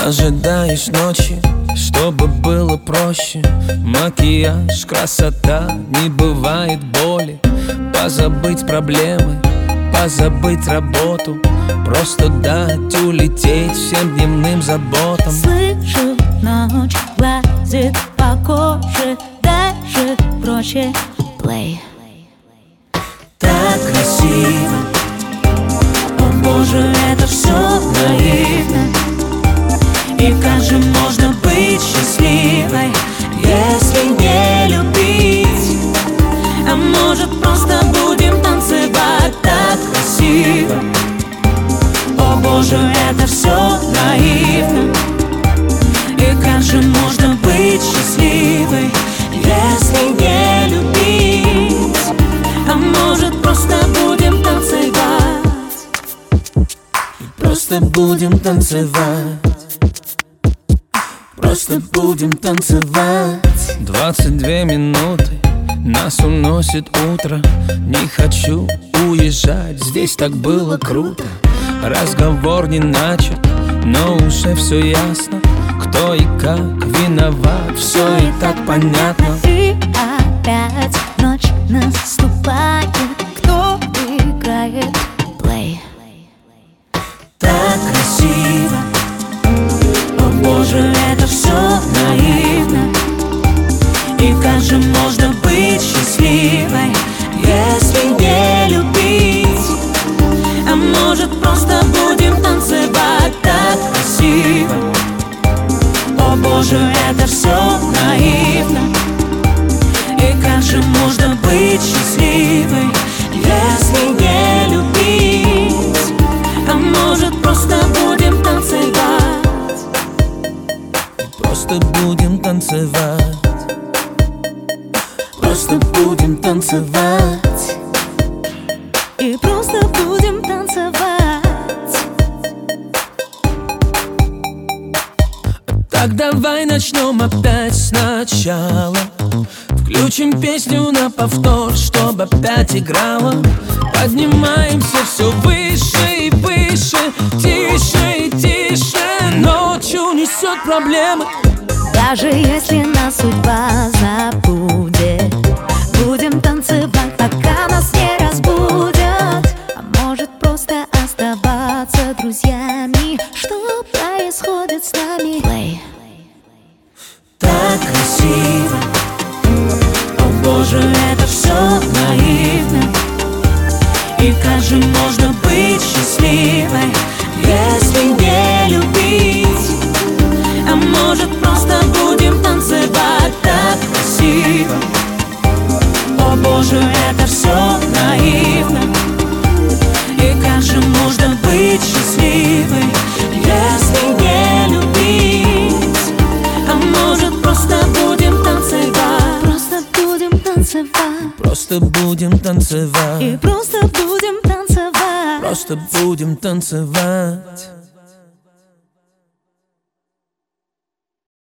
Ожидаешь ночи, чтобы было проще. Макияж, красота, не бывает боли. Позабыть проблемы, позабыть работу, просто дать улететь всем дневным заботам. Слышу, ночь гладит по коже, даже проще. Play. Так красиво, О боже, это все наивно. И как же можно быть счастливой, если не любить? А может, просто будем танцевать? Так красиво, о боже, это все наивно. И как же можно быть счастливой, если не любить? А может, просто будем танцевать? просто будем танцевать. Просто будем танцевать. 22 минуты, нас уносит утро. Не хочу уезжать, здесь так было круто. Разговор не начат, но уже все ясно. Кто и как виноват, все и так понятно. И опять ночь наступает. Кто играет? Play. Так красиво, О боже, это все наивно. И как же можно быть счастливой, если не любить? А может, просто будем танцевать? Так красиво, о боже, это все наивно. И как же можно быть счастливой, если не любить? А может, просто будем танцевать? просто будем танцевать. Просто будем танцевать. И просто будем танцевать. Так давай начнем опять сначала. Включим песню на повтор, чтобы опять играла. Поднимаемся все выше и выше, тише и тише. Ночью несет проблемы. Даже если нас судьба забудет, будем танцевать, пока нас не разбудят. А может, просто оставаться друзьями? Что происходит с нами? Play. Так красиво, О боже, это все наивно. И как же можно быть счастливой, если не любить? А может, просто будем танцевать? Так красиво, о боже, это все наивно. И как же можно быть счастливой, если не любить? А может, просто будем танцевать? Просто будем танцевать. просто будем танцевать. И просто будем танцевать. Просто будем танцевать.